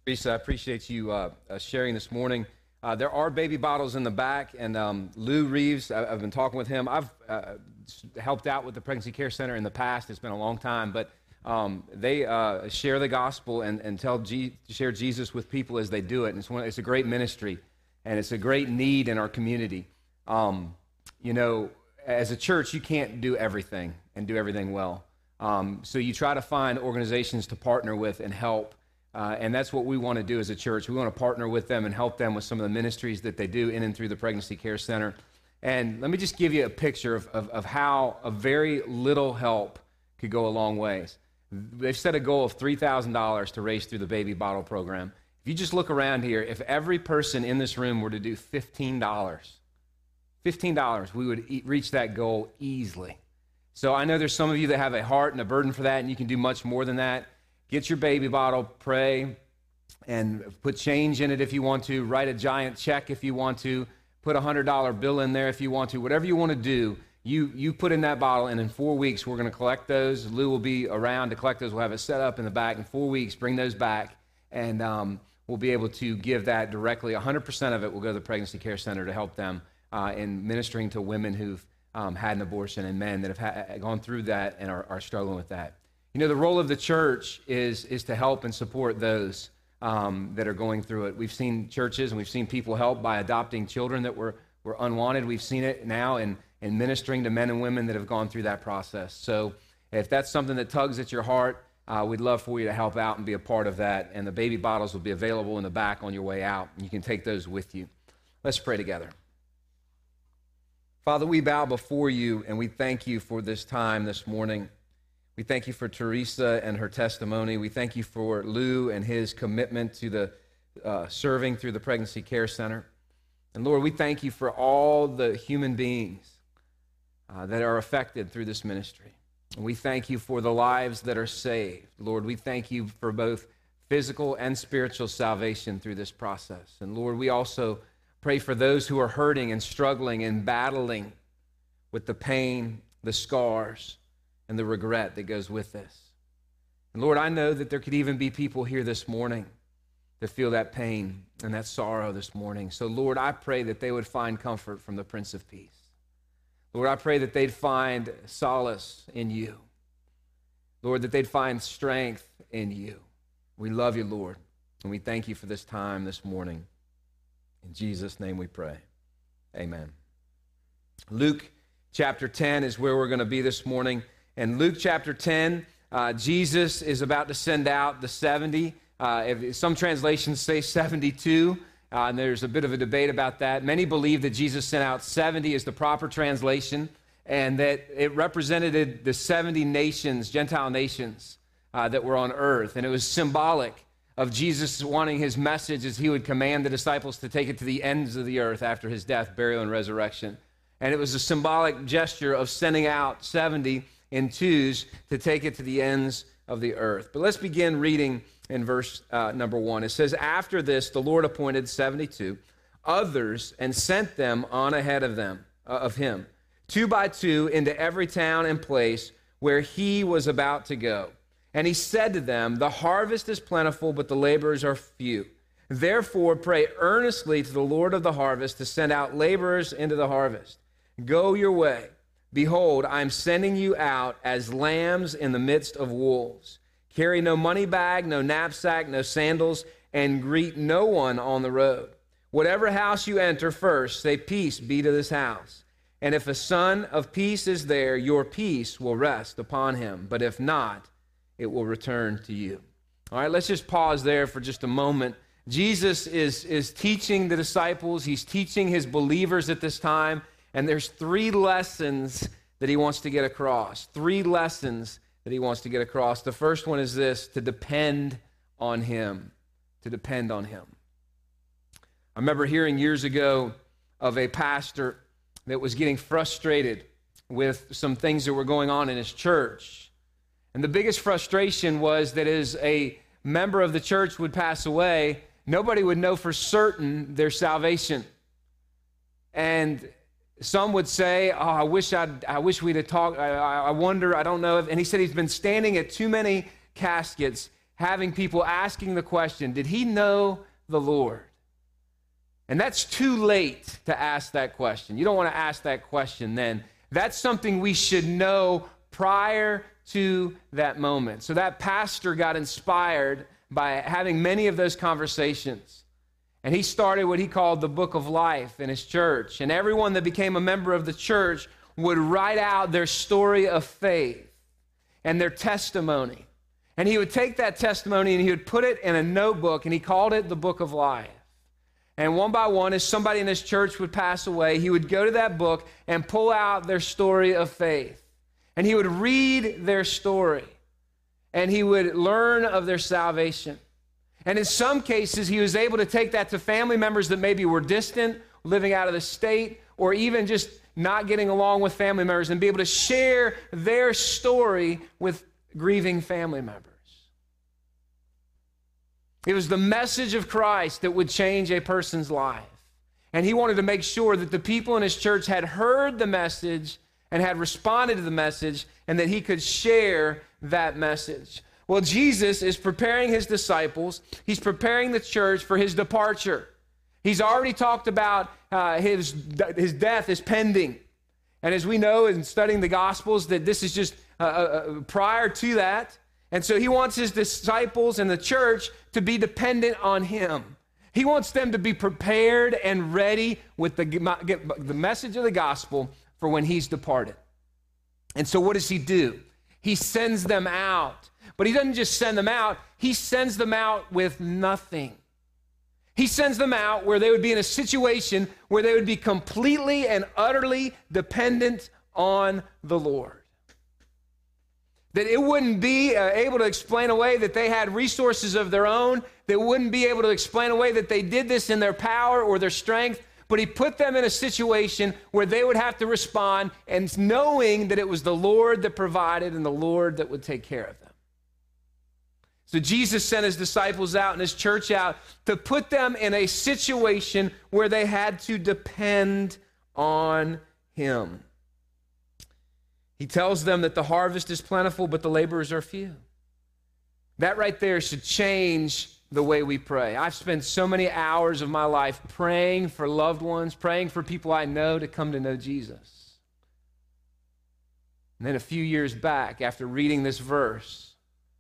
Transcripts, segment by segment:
Teresa, I appreciate you sharing this morning. There are baby bottles in the back, and Lou Reeves, I've been talking with him. I've helped out with the Pregnancy Care Center in the past. It's been a long time, but they share the gospel and share Jesus with people as they do it. And it's a great ministry, and it's a great need in our community. As a church, you can't do everything and do everything well. So you try to find organizations to partner with and help. And that's what we want to do as a church. We want to partner with them and help them with some of the ministries that they do in and through the Pregnancy Care Center. And let me just give you a picture of how a very little help could go a long ways. They've set a goal of $3,000 to raise through the baby bottle program. If you just look around here, if every person in this room were to do $15, we would reach that goal easily. So I know there's some of you that have a heart and a burden for that, and you can do much more than that. Get your baby bottle, pray, and put change in it if you want to. Write a giant check if you want to. Put a $100 bill in there if you want to. Whatever you want to do, you put in that bottle, and in 4 weeks, we're going to collect those. Lou will be around to collect those. We'll have it set up in the back. In 4 weeks, bring those back, and we'll be able to give that directly. 100% of it will go to the Pregnancy Care Center to help them in ministering to women who've had an abortion and men that have gone through that and are struggling with that. You know, the role of the church is to help and support those that are going through it. We've seen churches and we've seen people help by adopting children that were unwanted. We've seen it now in ministering to men and women that have gone through that process. So if that's something that tugs at your heart, we'd love for you to help out and be a part of that. And the baby bottles will be available in the back on your way out. You can take those with you. Let's pray together. Father, we bow before you and we thank you for this time this morning. We thank you for Teresa and her testimony. We thank you for Lou and his commitment to the serving through the Pregnancy Care Center. And Lord, we thank you for all the human beings that are affected through this ministry. And we thank you for the lives that are saved. Lord, we thank you for both physical and spiritual salvation through this process. And Lord, we also pray for those who are hurting and struggling and battling with the pain, the scars, and the regret that goes with this. And Lord, I know that there could even be people here this morning that feel that pain and that sorrow this morning. So Lord, I pray that they would find comfort from the Prince of Peace. Lord, I pray that they'd find solace in you. Lord, that they'd find strength in you. We love you, Lord, and we thank you for this time this morning. In Jesus' name we pray. Amen. Luke chapter 10 is where we're going to be this morning. In Luke chapter 10, Jesus is about to send out the 70. Some translations say 72, and there's a bit of a debate about that. Many believe that Jesus sent out 70 is the proper translation, and that it represented the 70 nations, Gentile nations, that were on earth. And it was symbolic of Jesus wanting his message as he would command the disciples to take it to the ends of the earth after his death, burial, and resurrection. And it was a symbolic gesture of sending out 70 in twos to take it to the ends of the earth. But let's begin reading in verse number 1. It says, "After this, the Lord appointed 72 others and sent them on ahead of him, 2 by 2, into every town and place where he was about to go. And he said to them, 'The harvest is plentiful, but the laborers are few. Therefore, pray earnestly to the Lord of the harvest to send out laborers into the harvest. Go your way. Behold, I am sending you out as lambs in the midst of wolves. Carry no money bag, no knapsack, no sandals, and greet no one on the road. Whatever house you enter first, say, peace be to this house. And if a son of peace is there, your peace will rest upon him. But if not, it will return to you.'" All right, let's just pause there for just a moment. Jesus is teaching the disciples. He's teaching his believers at this time. And there's 3 lessons that he wants to get across. 3 lessons that he wants to get across. The first one is this: to depend on him. To depend on him. I remember hearing years ago of a pastor that was getting frustrated with some things that were going on in his church. And the biggest frustration was that as a member of the church would pass away, nobody would know for certain their salvation. And some would say, "Oh, I wish we'd have talked. I wonder, I don't know." And he said he's been standing at too many caskets, having people asking the question, did he know the Lord? And that's too late to ask that question. You don't want to ask that question then. That's something we should know prior to that moment. So that pastor got inspired by having many of those conversations. And he started what he called the Book of Life in his church. And everyone that became a member of the church would write out their story of faith and their testimony. And he would take that testimony and he would put it in a notebook, and he called it the Book of Life. And one by one, as somebody in his church would pass away, he would go to that book and pull out their story of faith. And he would read their story. And he would learn of their salvation. And in some cases, he was able to take that to family members that maybe were distant, living out of the state, or even just not getting along with family members, and be able to share their story with grieving family members. It was the message of Christ that would change a person's life. And he wanted to make sure that the people in his church had heard the message and had responded to the message, and that he could share that message. Well, Jesus is preparing his disciples. He's preparing the church for his departure. He's already talked about his death is pending. And as we know in studying the Gospels, that this is just prior to that. And so he wants his disciples and the church to be dependent on him. He wants them to be prepared and ready with the message of the gospel for when he's departed. And so what does he do? He sends them out. But he doesn't just send them out, he sends them out with nothing. He sends them out where they would be in a situation where they would be completely and utterly dependent on the Lord. That it wouldn't be able to explain away that they had resources of their own. That wouldn't be able to explain away that they did this in their power or their strength. But he put them in a situation where they would have to respond, and knowing that it was the Lord that provided and the Lord that would take care of them. So Jesus sent his disciples out and his church out to put them in a situation where they had to depend on him. He tells them that the harvest is plentiful, but the laborers are few. That right there should change the way we pray. I've spent so many hours of my life praying for loved ones, praying for people I know to come to know Jesus. And then a few years back, after reading this verse,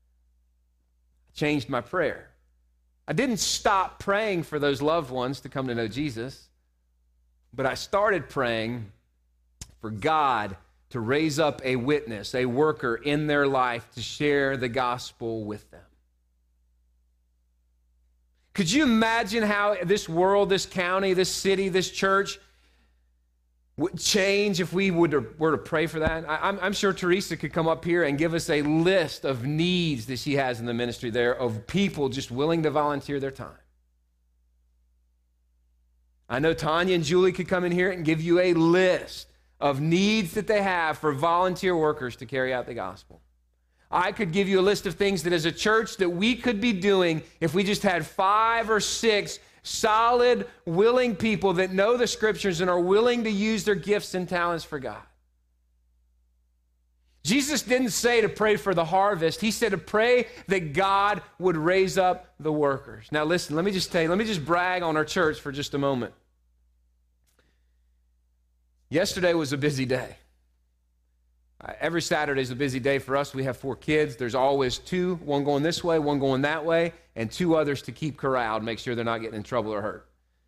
I changed my prayer. I didn't stop praying for those loved ones to come to know Jesus, but I started praying for God to raise up a witness, a worker in their life to share the gospel with them. Could you imagine how this world, this county, this city, this church would change if we were to pray for that? I'm sure Teresa could come up here and give us a list of needs that she has in the ministry there, of people just willing to volunteer their time. I know Tanya and Julie could come in here and give you a list of needs that they have for volunteer workers to carry out the gospel. I could give you a list of things that as a church that we could be doing if we just had 5 or 6 solid, willing people that know the scriptures and are willing to use their gifts and talents for God. Jesus didn't say to pray for the harvest. He said to pray that God would raise up the workers. Now listen, let me just brag on our church for just a moment. Yesterday was a busy day. Every Saturday is a busy day for us. We have 4 kids. There's always 2, one going this way, one going that way, and 2 others to keep corralled, make sure they're not getting in trouble or hurt.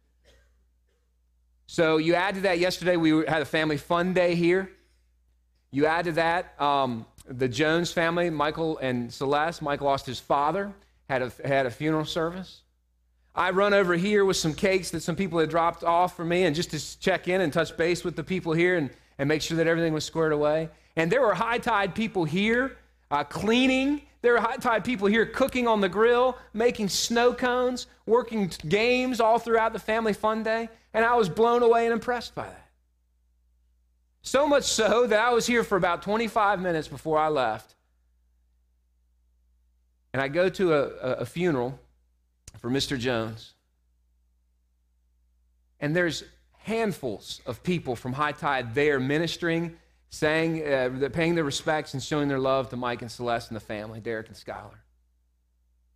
So you add to that, yesterday we had a family fun day here. You add to that the Jones family, Michael and Celeste. Michael lost his father, had a funeral service. I run over here with some cakes that some people had dropped off for me, and just to check in and touch base with the people here and make sure that everything was squared away. And there were high tide people here cleaning. There were high tide people here cooking on the grill, making snow cones, working games all throughout the family fun day. And I was blown away and impressed by that. So much so that I was here for about 25 minutes before I left. And I go to a funeral for Mr. Jones. And there's handfuls of people from High Tide there ministering, saying, paying their respects and showing their love to Mike and Celeste and the family, Derek and Skylar.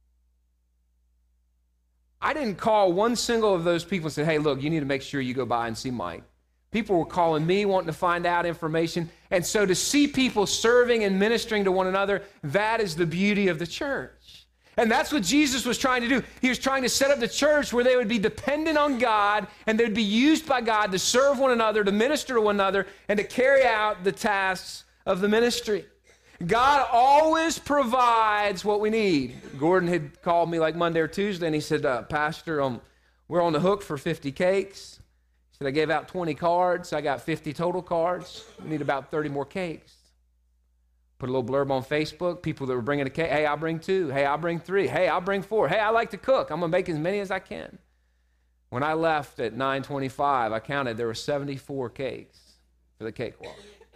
I didn't call one single of those people and say, hey, look, you need to make sure you go by and see Mike. People were calling me, wanting to find out information. And so to see people serving and ministering to one another, that is the beauty of the church. And that's what Jesus was trying to do. He was trying to set up the church where they would be dependent on God and they'd be used by God to serve one another, to minister to one another, and to carry out the tasks of the ministry. God always provides what we need. Gordon had called me like Monday or Tuesday, and he said, Pastor, we're on the hook for 50 cakes. He said, I gave out 20 cards. I got 50 total cards. We need about 30 more cakes. Put a little blurb on Facebook. People that were bringing a cake, hey, I'll bring 2. Hey, I'll bring 3. Hey, I'll bring 4. Hey, I like to cook. I'm going to make as many as I can. When I left at 9:25, I counted there were 74 cakes for the cakewalk.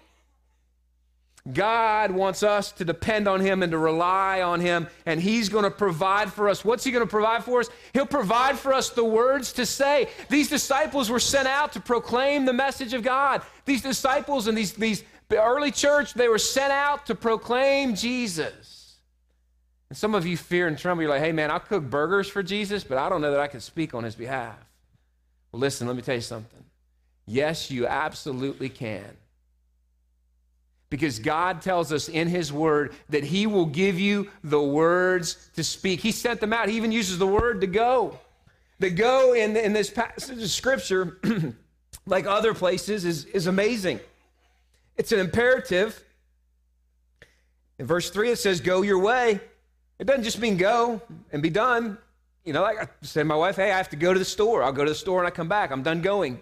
God wants us to depend on him and to rely on him, and he's going to provide for us. What's he going to provide for us? He'll provide for us the words to say. These disciples were sent out to proclaim the message of God. These disciples and these early church, they were sent out to proclaim Jesus. And some of you fear and tremble. You're like, hey, man, I'll cook burgers for Jesus, but I don't know that I can speak on his behalf. Well, listen, let me tell you something. Yes, you absolutely can. Because God tells us in his word that he will give you the words to speak. He sent them out. He even uses the word to go. The go in this passage of scripture, like other places, is amazing. It's an imperative. In verse 3, it says, go your way. It doesn't just mean go and be done. You know, like I said to my wife, hey, I have to go to the store. I'll go to the store and I come back. I'm done going.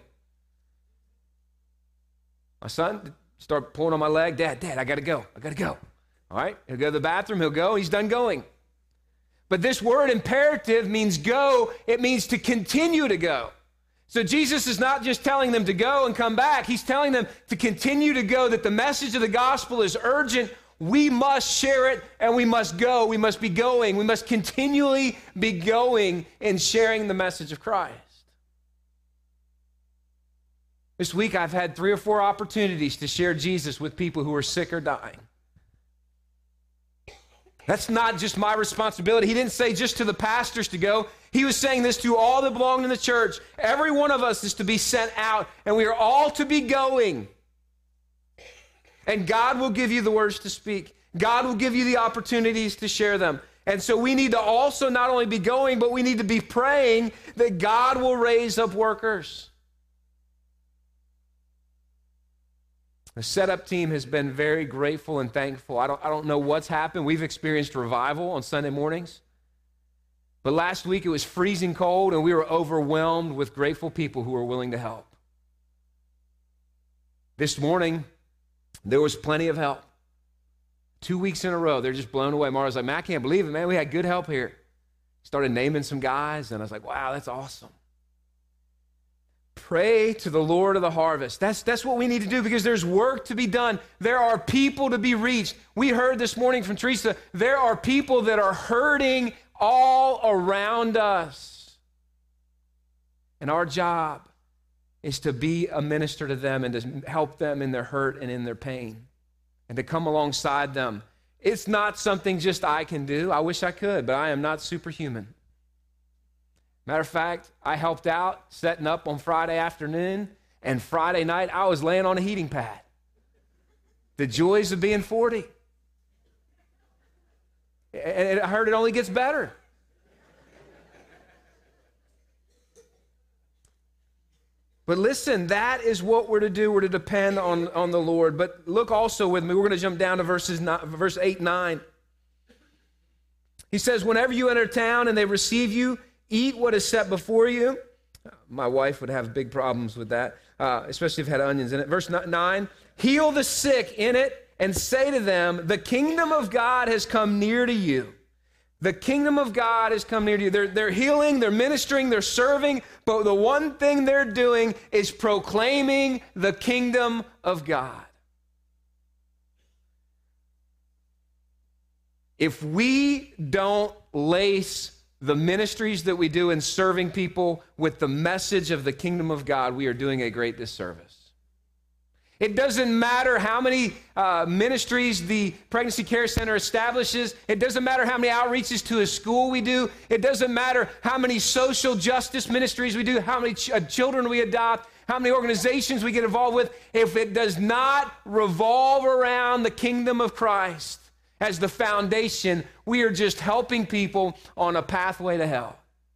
My son start pulling on my leg. Dad, I got to go. All right, he'll go to the bathroom. He'll go. He's done going. But this word imperative means go. It means to continue to go. So Jesus is not just telling them to go and come back. He's telling them to continue to go, that the message of the gospel is urgent. We must share it and we must go. We must be going. We must continually be going and sharing the message of Christ. This week, I've had 3 or 4 opportunities to share Jesus with people who are sick or dying. That's not just my responsibility. He didn't say just to the pastors to go. He was saying this to all that belong in the church. Every one of us is to be sent out, and we are all to be going. And God will give you the words to speak. God will give you the opportunities to share them. And so we need to also not only be going, but we need to be praying that God will raise up workers. The setup team has been very grateful and thankful. I don't know what's happened. We've experienced revival on Sunday mornings. But last week it was freezing cold and we were overwhelmed with grateful people who were willing to help. This morning, there was plenty of help. 2 weeks in a row, they're just blown away. Mara's like, man, I can't believe it, man. We had good help here. Started naming some guys, and I was like, wow, that's awesome. Pray to the Lord of the harvest. That's what we need to do, because there's work to be done. There are people to be reached. We heard this morning from Teresa, there are people that are hurting all around us. And our job is to be a minister to them and to help them in their hurt and in their pain and to come alongside them. It's not something just I can do. I wish I could, but I am not superhuman. Matter of fact, I helped out setting up on Friday afternoon, and Friday night I was laying on a heating pad. The joys of being 40. And I heard it only gets better. But listen, that is what we're to do. We're to depend on the Lord. But look also with me. We're going to jump down to verse 8 and 9. He says, whenever you enter town and they receive you, eat what is set before you. My wife would have big problems with that, especially if it had onions in it. Verse 9, heal the sick in it and say to them, the kingdom of God has come near to you. The kingdom of God has come near to you. They're healing, they're ministering, they're serving, but the one thing they're doing is proclaiming the kingdom of God. If we don't lace the ministries that we do in serving people with the message of the kingdom of God, we are doing a great disservice. It doesn't matter how many ministries the Pregnancy Care Center establishes. It doesn't matter how many outreaches to a school we do. It doesn't matter how many social justice ministries we do, how many children we adopt, how many organizations we get involved with. If it does not revolve around the kingdom of Christ as the foundation, we are just helping people on a pathway to hell.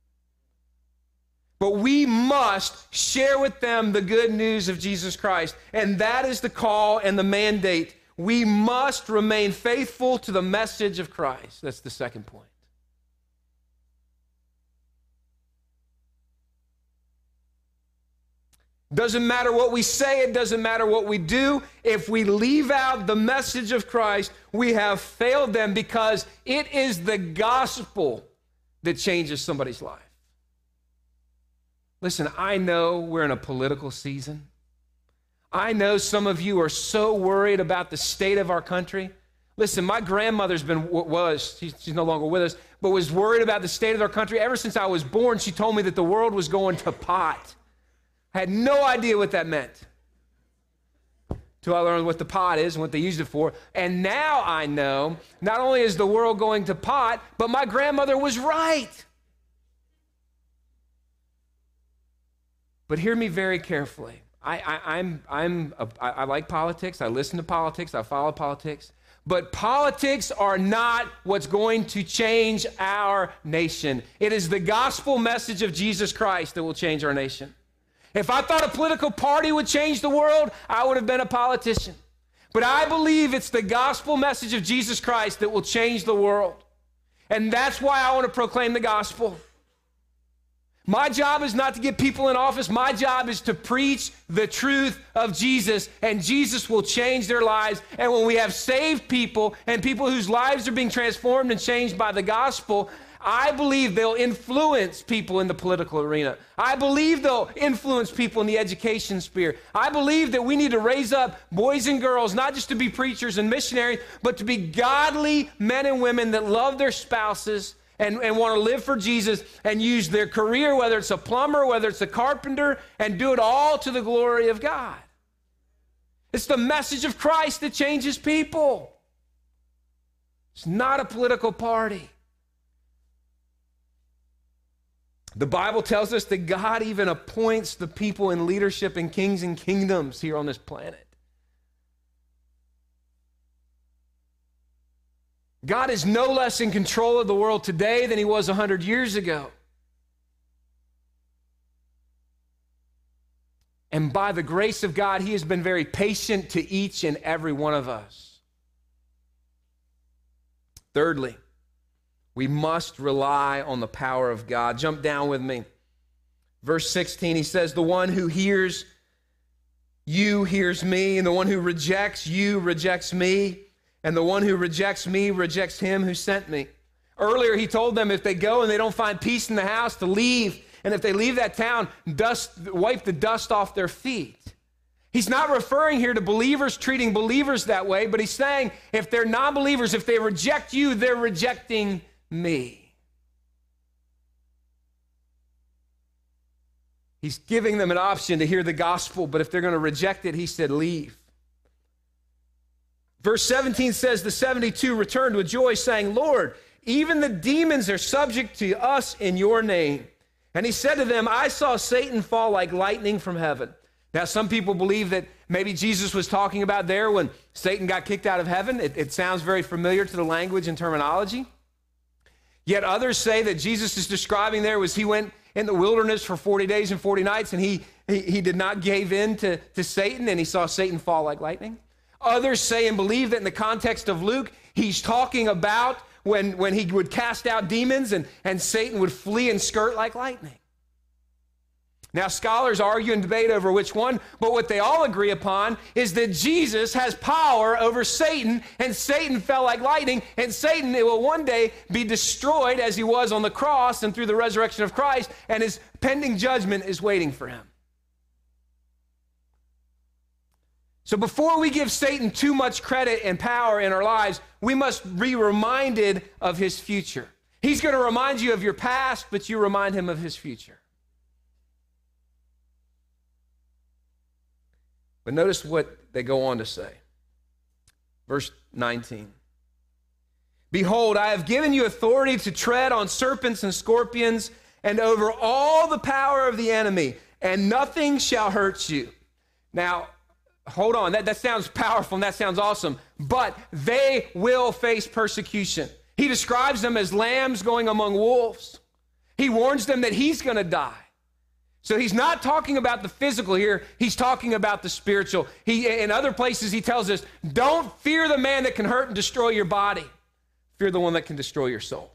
But we must share with them the good news of Jesus Christ. And that is the call and the mandate. We must remain faithful to the message of Christ. That's the second point. Doesn't matter what we say, it doesn't matter what we do. If we leave out the message of Christ, we have failed them, because it is the gospel that changes somebody's life. Listen, I know we're in a political season. I know some of you are so worried about the state of our country. Listen, my grandmother's she's no longer with us, but was worried about the state of our country. Ever since I was born, she told me that the world was going to pot. I had no idea what that meant till I learned what the pot is and what they used it for. And now I know, not only is the world going to pot, but my grandmother was right. But hear me very carefully. I like politics. I listen to politics. I follow politics. But politics are not what's going to change our nation. It is the gospel message of Jesus Christ that will change our nation. If I thought a political party would change the world, I would have been a politician. But I believe it's the gospel message of Jesus Christ that will change the world. And that's why I want to proclaim the gospel. My job is not to get people in office. My job is to preach the truth of Jesus, and Jesus will change their lives. And when we have saved people and people whose lives are being transformed and changed by the gospel, I believe they'll influence people in the political arena. I believe they'll influence people in the education sphere. I believe that we need to raise up boys and girls, not just to be preachers and missionaries, but to be godly men and women that love their spouses and want to live for Jesus and use their career, whether it's a plumber, whether it's a carpenter, and do it all to the glory of God. It's the message of Christ that changes people. It's not a political party. The Bible tells us that God even appoints the people in leadership and kings and kingdoms here on this planet. God is no less in control of the world today than he was 100 years ago. And by the grace of God, he has been very patient to each and every one of us. Thirdly, we must rely on the power of God. Jump down with me. Verse 16, he says, the one who hears you hears me, and the one who rejects you rejects me, and the one who rejects me rejects him who sent me. Earlier, he told them if they go and they don't find peace in the house, to leave. And if they leave that town, wipe the dust off their feet. He's not referring here to believers treating believers that way, but he's saying if they're non-believers, if they reject you, they're rejecting me. He's giving them an option to hear the gospel, but if they're going to reject it, he said, leave. Verse 17 says, the 72 returned with joy, saying, Lord, even the demons are subject to us in your name. And he said to them, I saw Satan fall like lightning from heaven. Now, some people believe that maybe Jesus was talking about there when Satan got kicked out of heaven. It sounds very familiar to the language and terminology. Yet others say that Jesus is describing there was he went in the wilderness for 40 days and 40 nights, and he did not give in to Satan, and he saw Satan fall like lightning. Others say and believe that in the context of Luke, he's talking about when he would cast out demons and Satan would flee and skirt like lightning. Now, scholars argue and debate over which one, but what they all agree upon is that Jesus has power over Satan, and Satan fell like lightning, and Satan will one day be destroyed as he was on the cross and through the resurrection of Christ, and his pending judgment is waiting for him. So before we give Satan too much credit and power in our lives, we must be reminded of his future. He's going to remind you of your past, but you remind him of his future. But notice what they go on to say. Verse 19. Behold, I have given you authority to tread on serpents and scorpions and over all the power of the enemy, and nothing shall hurt you. Now, hold on. That sounds powerful and that sounds awesome, but they will face persecution. He describes them as lambs going among wolves. He warns them that he's going to die. So he's not talking about the physical here. He's talking about the spiritual. In other places, he tells us, don't fear the man that can hurt and destroy your body. Fear the one that can destroy your soul.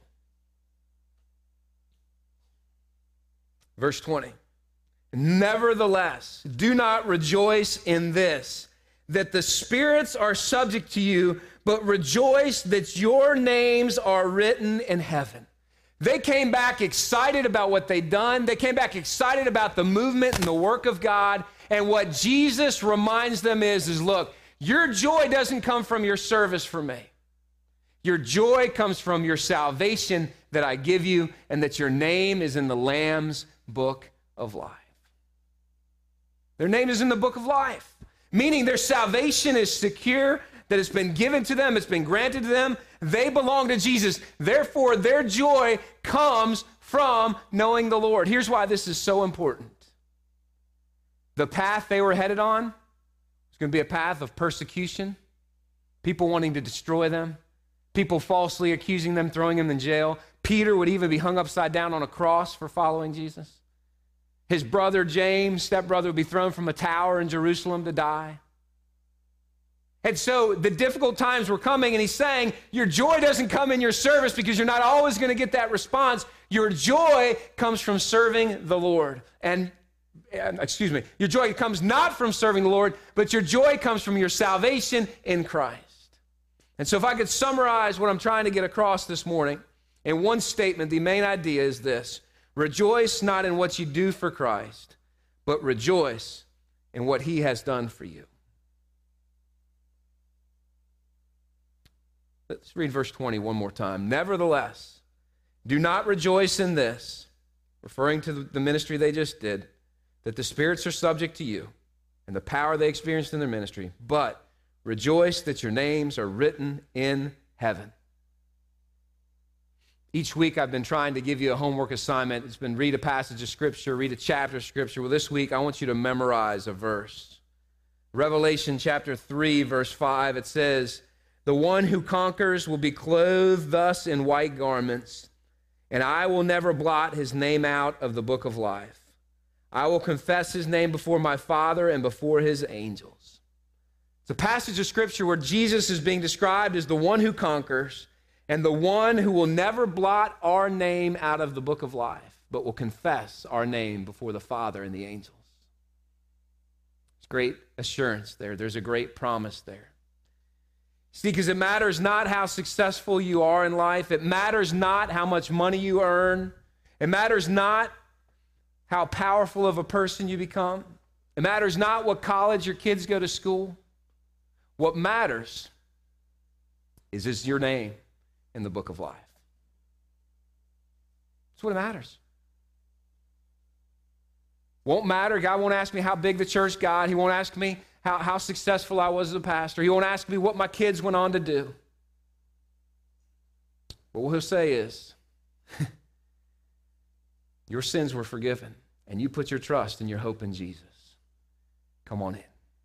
Verse 20. Nevertheless, do not rejoice in this, that the spirits are subject to you, but rejoice that your names are written in heaven. They came back excited about what they'd done. They came back excited about the movement and the work of God. And what Jesus reminds them is look, your joy doesn't come from your service for me. Your joy comes from your salvation that I give you, and that your name is in the Lamb's book of life. Their name is in the book of life, meaning their salvation is secure, that it's been given to them, it's been granted to them. They belong to Jesus. Therefore, their joy comes from knowing the Lord. Here's why this is so important. The path they were headed on was going to be a path of persecution, people wanting to destroy them, people falsely accusing them, throwing them in jail. Peter would even be hung upside down on a cross for following Jesus. His brother James, stepbrother, would be thrown from a tower in Jerusalem to die. And so the difficult times were coming, and he's saying, your joy doesn't come in your service because you're not always going to get that response. Your joy comes from serving the Lord. Your joy comes not from serving the Lord, but your joy comes from your salvation in Christ. And so if I could summarize what I'm trying to get across this morning in one statement, the main idea is this: rejoice not in what you do for Christ, but rejoice in what he has done for you. Let's read verse 20 one more time. Nevertheless, do not rejoice in this, referring to the ministry they just did, that the spirits are subject to you and the power they experienced in their ministry, but rejoice that your names are written in heaven. Each week I've been trying to give you a homework assignment. It's been read a passage of Scripture, read a chapter of Scripture. Well, this week I want you to memorize a verse. Revelation chapter 3, verse 5, it says, the one who conquers will be clothed thus in white garments, and I will never blot his name out of the book of life. I will confess his name before my Father and before his angels. It's a passage of Scripture where Jesus is being described as the one who conquers and the one who will never blot our name out of the book of life, but will confess our name before the Father and the angels. There's great assurance there. There's a great promise there. See, because it matters not how successful you are in life. It matters not how much money you earn. It matters not how powerful of a person you become. It matters not what college your kids go to school. What matters is your name in the book of life. That's what it matters. Won't matter. God won't ask me how big the church got. He won't ask me how successful I was as a pastor. He won't ask me what my kids went on to do. But what he'll say is, your sins were forgiven, and you put your trust and your hope in Jesus. Come on in.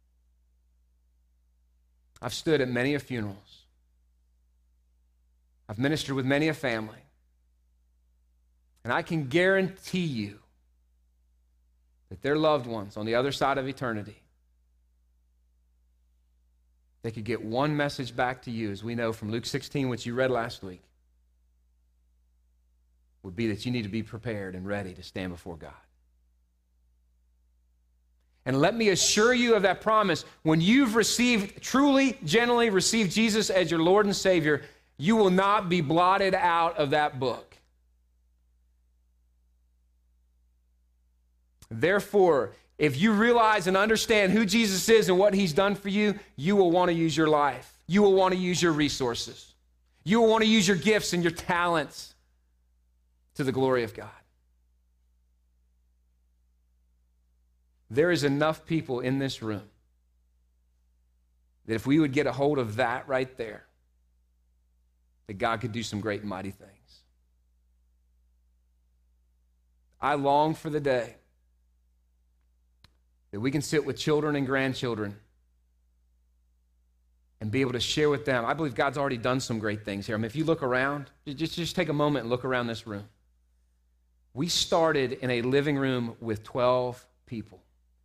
I've stood at many a funerals. I've ministered with many a family. And I can guarantee you that their loved ones on the other side of eternity, they could get one message back to you, as we know from Luke 16, which you read last week, would be that you need to be prepared and ready to stand before God. And let me assure you of that promise. When you've truly, genuinely received Jesus as your Lord and Savior, you will not be blotted out of that book. Therefore, if you realize and understand who Jesus is and what he's done for you, you will want to use your life. You will want to use your resources. You will want to use your gifts and your talents to the glory of God. There is enough people in this room That if we would get a hold of that right there, that God could do some great and mighty things. I long for the day that we can sit with children and grandchildren and be able to share with them. I believe God's already done some great things here. I mean, if you look around, just take a moment and look around this room. We started in a living room with 12 people.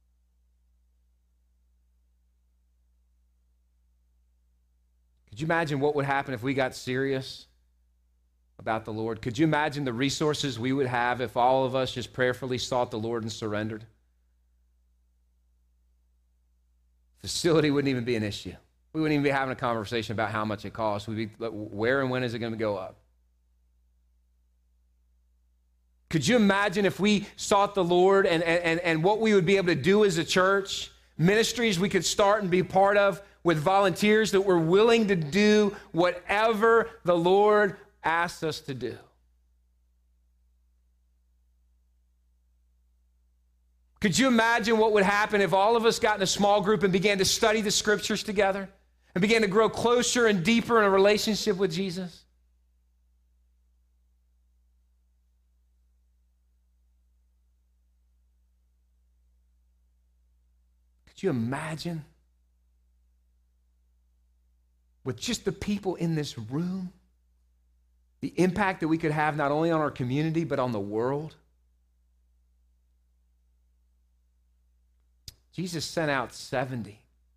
Could you imagine what would happen if we got serious about the Lord? Could you imagine the resources we would have if all of us just prayerfully sought the Lord and surrendered? Facility wouldn't even be an issue. We wouldn't even be having a conversation about how much it costs. We'd be, where and when is it going to go up? Could you imagine if we sought the Lord and what we would be able to do as a church, ministries we could start and be part of with volunteers that were willing to do whatever the Lord asks us to do? Could you imagine what would happen if all of us got in a small group and began to study the scriptures together and began to grow closer and deeper in a relationship with Jesus? Could you imagine with just the people in this room, the impact that we could have not only on our community, but on the world? Jesus sent out 70.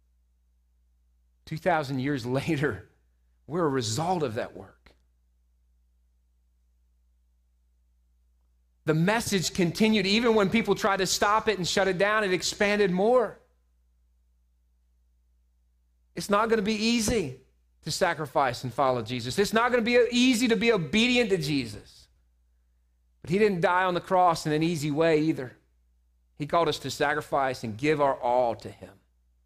2,000 years later, we're a result of that work. The message continued. Even when people tried to stop it and shut it down, it expanded more. It's not going to be easy to sacrifice and follow Jesus. It's not going to be easy to be obedient to Jesus. But he didn't die on the cross in an easy way either. He called us to sacrifice and give our all to him.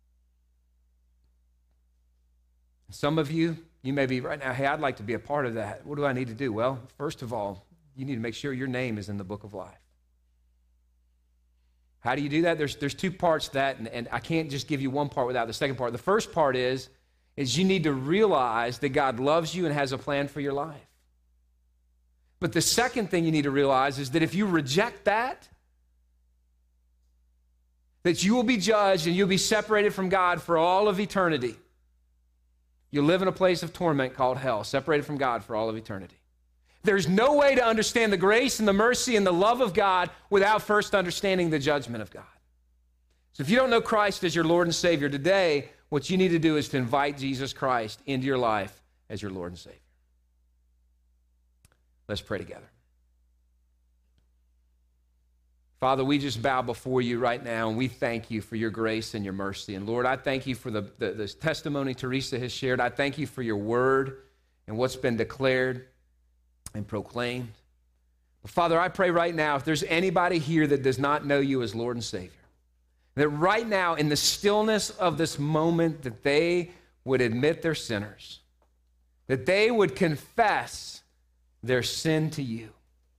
Some of you may be right now, hey, I'd like to be a part of that. What do I need to do? Well, first of all, you need to make sure your name is in the book of life. How do you do that? There's two parts to that, and I can't just give you one part without the second part. The first part is you need to realize that God loves you and has a plan for your life. But the second thing you need to realize is that if you reject that you will be judged and you'll be separated from God for all of eternity. You'll live in a place of torment called hell, separated from God for all of eternity. There's no way to understand the grace and the mercy and the love of God without first understanding the judgment of God. So if you don't know Christ as your Lord and Savior today, what you need to do is to invite Jesus Christ into your life as your Lord and Savior. Let's pray together. Father, we just bow before you right now, and we thank you for your grace and your mercy. And Lord, I thank you for the testimony Teresa has shared. I thank you for your word and what's been declared and proclaimed. But Father, I pray right now, if there's anybody here that does not know you as Lord and Savior, that right now in the stillness of this moment that they would admit they're sinners, that they would confess their sin to you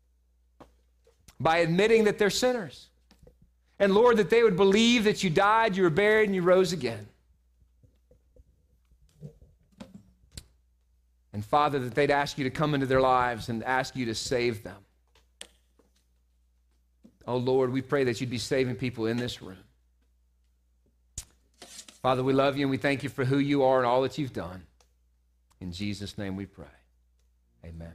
by admitting that they're sinners. And Lord, that they would believe that you died, you were buried, and you rose again. And Father, that they'd ask you to come into their lives and ask you to save them. Oh Lord, we pray that you'd be saving people in this room. Father, we love you and we thank you for who you are and all that you've done. In Jesus' name we pray. Amen.